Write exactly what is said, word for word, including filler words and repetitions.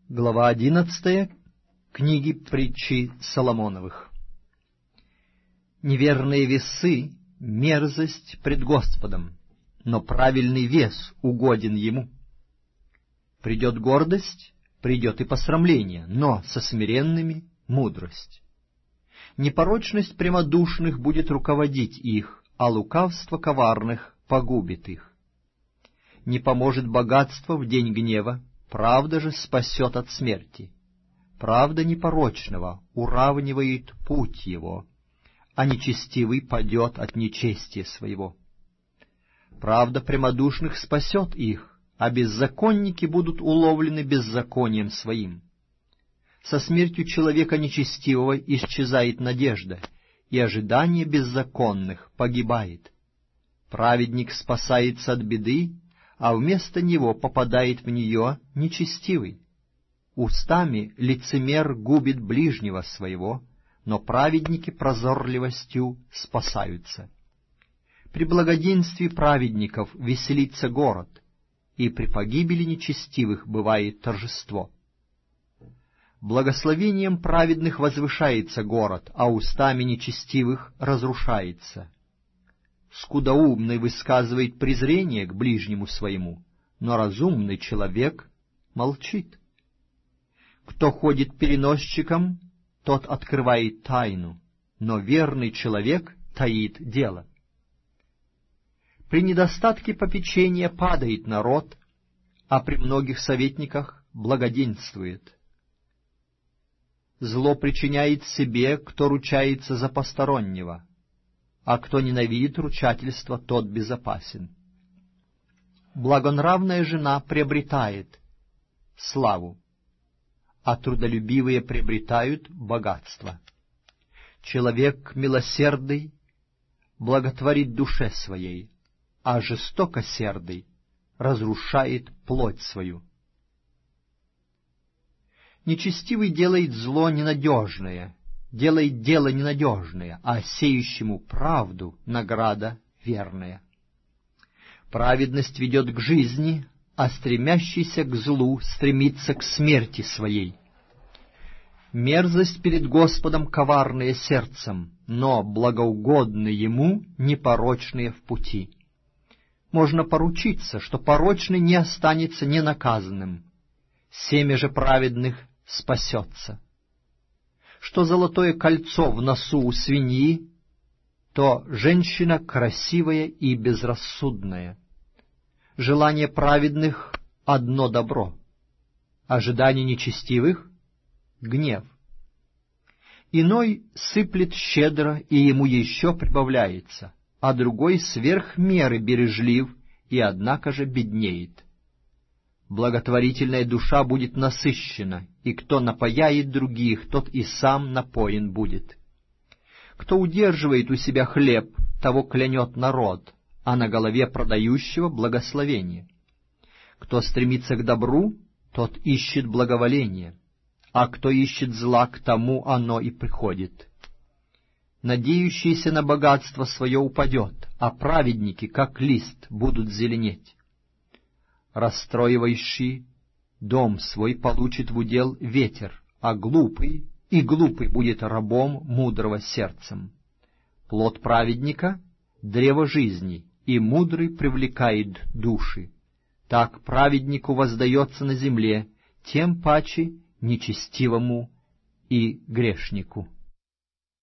Глава одиннадцатая книги Притчи Соломоновых. Неверные весы — мерзость пред Господом, но правильный вес угоден Ему. Придет гордость, придет и посрамление, но со смиренными — мудрость. Непорочность прямодушных будет руководить их, а лукавство коварных погубит их. Не поможет богатство в день гнева, правда же спасет от смерти. Правда непорочного уравнивает путь его, а нечестивый падет от нечестия своего. Правда прямодушных спасет их, а беззаконники будут уловлены беззаконием своим. Со смертью человека нечестивого исчезает надежда, и ожидание беззаконных погибает. Праведник спасается от беды, а вместо него попадает в нее нечестивый. Устами лицемер губит ближнего своего, но праведники прозорливостью спасаются. При благоденствии праведников веселится город, и при погибели нечестивых бывает торжество. Благословением праведных возвышается город, а устами нечестивых разрушается. Скудоумный высказывает презрение к ближнему своему, но разумный человек молчит. Кто ходит переносчиком, тот открывает тайну, но верный человек таит дело. При недостатке попечения падает народ, а при многих советниках благоденствует. Зло причиняет себе, кто ручается за постороннего, а кто ненавидит ручательство, тот безопасен. Благонравная жена приобретает славу, а трудолюбивые приобретают богатство. Человек милосердный благотворит душе своей, а жестокосердый разрушает плоть свою. Нечестивый делает зло ненадежное, делает дело ненадежное, а сеющему правду награда верная. Праведность ведет к жизни, а стремящийся к злу стремится к смерти своей. Мерзость перед Господом коварные сердцем, но благоугодны Ему непорочные в пути. Можно поручиться, что порочный не останется ненаказанным, семя же праведных спасется. Что золотое кольцо в носу у свиньи, то женщина красивая и безрассудная. Желание праведных — одно добро, ожидание нечестивых — гнев. Иной сыплет щедро, и ему еще прибавляется, а другой сверх меры бережлив, и однако же беднеет. Благотворительная душа будет насыщена, и кто напояет других, тот и сам напоен будет. Кто удерживает у себя хлеб, того клянет народ, а на голове продающего благословение. Кто стремится к добру, тот ищет благоволение, а кто ищет зла, к тому оно и приходит. Надеющийся на богатство свое упадет, а праведники, как лист, будут зеленеть. Расстроивающий дом свой получит в удел ветер, а глупый и глупый будет рабом мудрого сердцем. Плод праведника — древо жизни, и мудрый привлекает души. Так праведнику воздается на земле, тем паче нечестивому и грешнику.